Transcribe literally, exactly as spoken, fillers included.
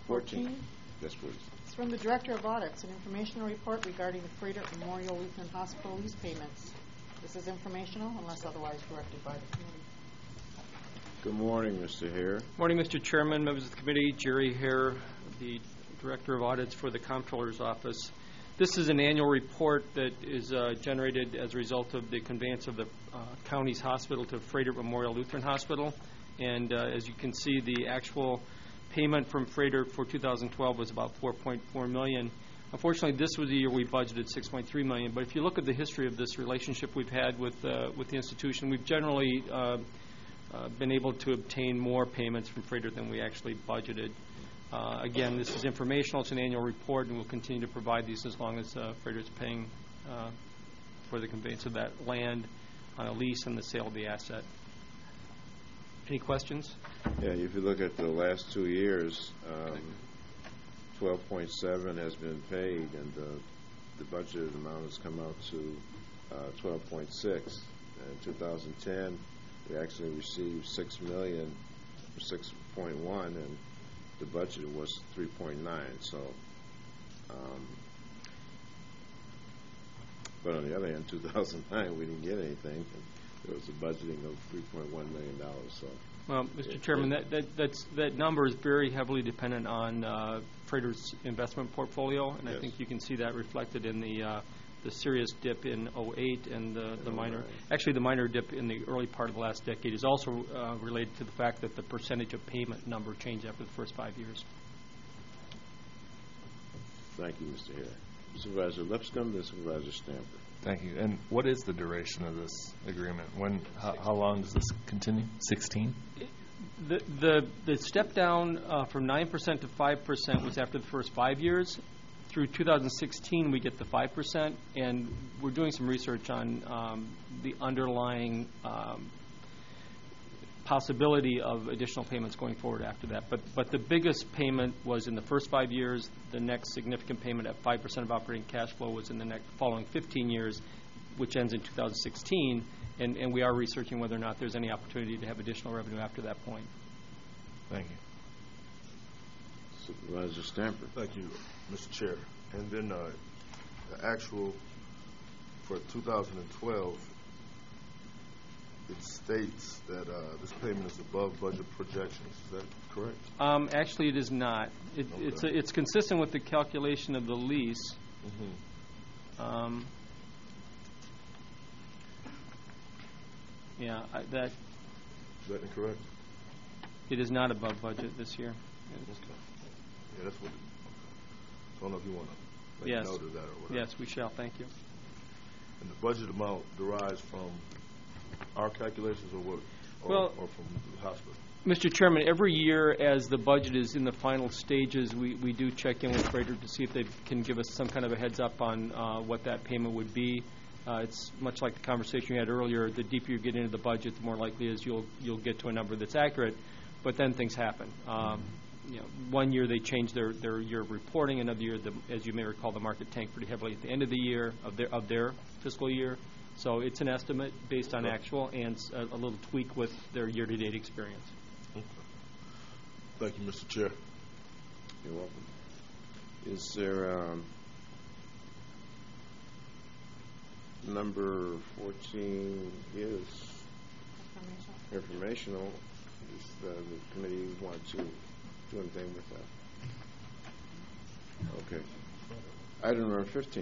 fourteen. Yes, please. It's from the Director of Audits, an informational report regarding the Freighter Memorial Lutheran Hospital lease payments. This is informational unless otherwise directed by the committee. Good morning, Mister Hare. Morning, Mister Chairman, members of the committee. Jerry Hare, the Director of Audits for the Comptroller's Office. This is an annual report that is uh, generated as a result of the conveyance of the uh, county's hospital to Freighter Memorial Lutheran Hospital. And uh, as you can see, the actual payment from Freighter for two thousand twelve was about four point four million dollars. Unfortunately, this was the year we budgeted six point three million dollars. But if you look at the history of this relationship we've had with uh, with the institution, we've generally uh, uh, been able to obtain more payments from Freighter than we actually budgeted. Uh, again, this is informational. It's an annual report, and we'll continue to provide these as long as uh, Freighter is paying uh, for the conveyance of that land on a lease and the sale of the asset. Any questions? Yeah, if you look at the last two years, um, twelve point seven has been paid, and the, the budgeted amount has come out to uh, twelve point six. In two thousand ten, we actually received six million, six point one, and the budget was three point nine. So, um, but on the other hand, two thousand nine, we didn't get anything. There was a budgeting of three point one million dollars. So, well, Mister Chairman, that that that's, that number is very heavily dependent on uh, Freighter's investment portfolio, and yes. I think you can see that reflected in the uh, the serious dip in oh eight and the, the minor. Right. Actually, the minor dip in the early part of the last decade is also uh, related to the fact that the percentage of payment number changed after the first five years. Thank you, Mister Hare. Supervisor Lipscomb, then Supervisor Stamper. Thank you. And what is the duration of this agreement? When, how, how long does this continue? sixteen? The the, the step down uh, from nine percent to five percent was after the first five years. Through two thousand sixteen, we get the five percent, and we're doing some research on um, the underlying um, possibility of additional payments going forward after that. But but the biggest payment was in the first five years. The next significant payment at five percent of operating cash flow was in the next following fifteen years, which ends in two thousand sixteen. And, and we are researching whether or not there's any opportunity to have additional revenue after that point. Thank you. Supervisor Stamper. Thank you, Mister Chair. And then uh, the actual for two thousand twelve, it states that uh, this payment is above budget projections. Is that correct? Um, actually, it is not. It, Okay. It's a, it's consistent with the calculation of the lease. Mm-hmm. Um, yeah, I, that Is that incorrect? it is not above budget this year. Okay. Yeah, that's what. It, okay. So I don't know if you want to make Yes. note of that or whatever. Yes, we shall. Thank you. And the budget amount derives from our calculations or what? Or, Well- or from the hospital? Mister Chairman, every year as the budget is in the final stages, we, we do check in with Freighter to see if they can give us some kind of a heads up on uh, what that payment would be. Uh, it's much like the conversation you had earlier. The deeper you get into the budget, the more likely is you'll you'll get to a number that's accurate. But then things happen. Um, you know, one year they change their, their year of reporting. Another year, the, as you may recall, the market tanked pretty heavily at the end of the year of their of their fiscal year. So it's an estimate based on actual and a, a little tweak with their year-to-date experience. Okay. Thank you, Mister Chair. You're welcome. Is there um, number fourteen is informational? Does uh, the committee want to do anything with that? Okay. Item number fifteen.